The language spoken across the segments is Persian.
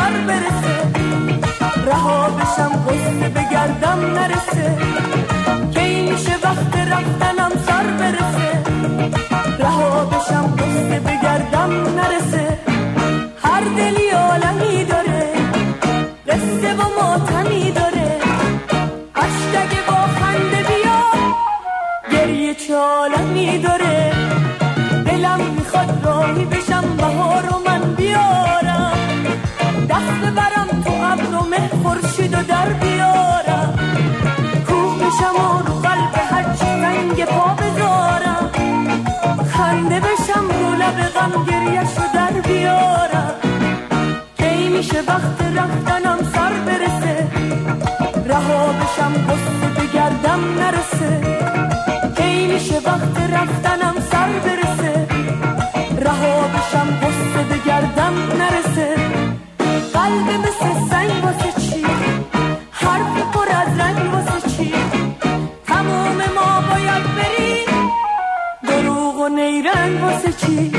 سر برسه، رها بشم قصه بگردم نرسه، کی میشه وقت رفتنم سر برسه، رها بشم قصه بگردم نرسه. هر دلی عالمی داره، قصه و ماتمی داره، اشک با خنده بیا، گریه چه عالمی داره. دلم میخواد راهی بشم بهار رو من بیارم، دست ببرم تو ابر و مه خورشید و در بیارم، کوه میشم و رو قلب هرچی سنگ پا بذارم، خنده بشم رو لب غم گریه‌شو در بیارم. کی میشه وقت رفتنم سر برسه، رها بشم قصه بگردم نرسه، کی میشه وقت رفتنم سر برسه، رها بشم قصه بگردم نرسه. قلب مثل سنگ واسه چی، حرف پر از رنگ واسه چی، تموم ما باید بریم، دروغ و نیرنگ واسه چی.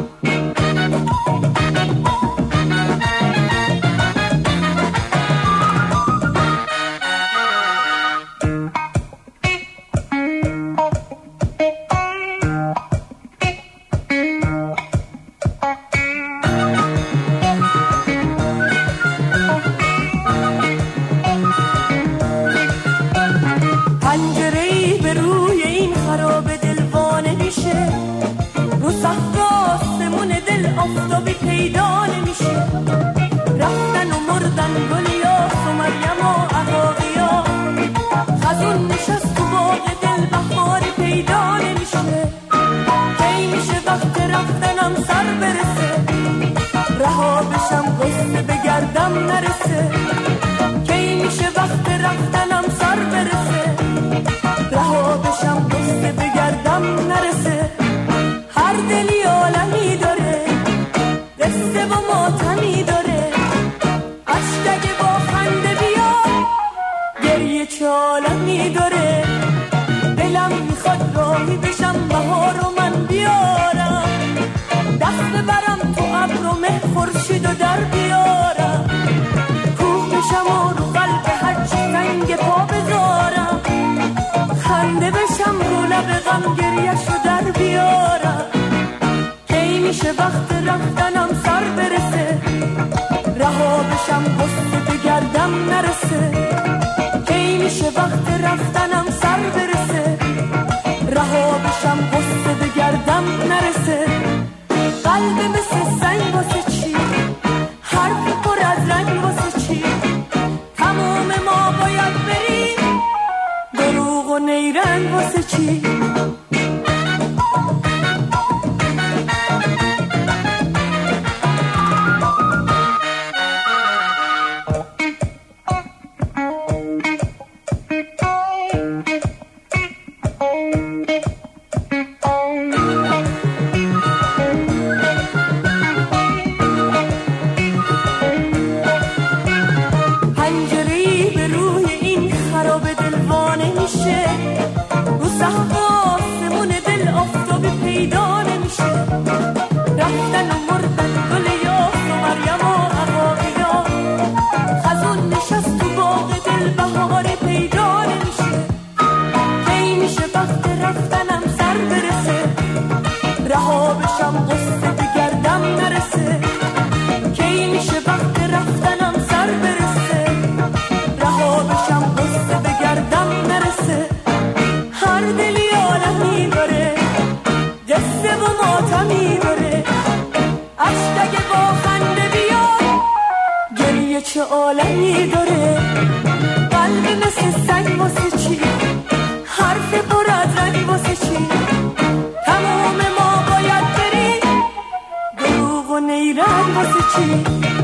آفتابی پیدا نمیشه، رفتن و مردن گلیاس و مریم و عقاقیا، خزون نشست تو باغ دل بهاری پیدا نمیشه. کی میشه وقت رفتنم سر برسه، رها بشم قصه بگردم نرسه، کی میشه وقت رفتنم سر برسه، رها بشم قصه بگردم نرسه. هر دلی عالمی داره، قصه و ماتمی داره، اشک با خنده بیا، گریه چه عالمی داره. دلم میخواد راهی بشم بهار رو من بیارم، دست ببرم تو ابر و مه خورشید و در بیارم، کوه بشم و رو قلب هرچی سنگ پا بذارم، خنده بشم رو لب غم گریه‌شو در بیارم. کی میشه وقت رفتنم سر برسه، رها بشم قصه بگردم نرسه، کی میشه وقت رفتنم سر برسه، رها بشم قصه بگردم نرسه. قلب مثل سنگ واسه چی، حرف پر از رنگ واسه چی، تموم ما باید بریم، دروغ و نیرنگ واسه چی. چه عالمی داره، قلب مثل سنگ واسه چی، حرف پر از رنگ واسه چی، تمام ما باید بریم، دروغ و نیرنگ واسه چی.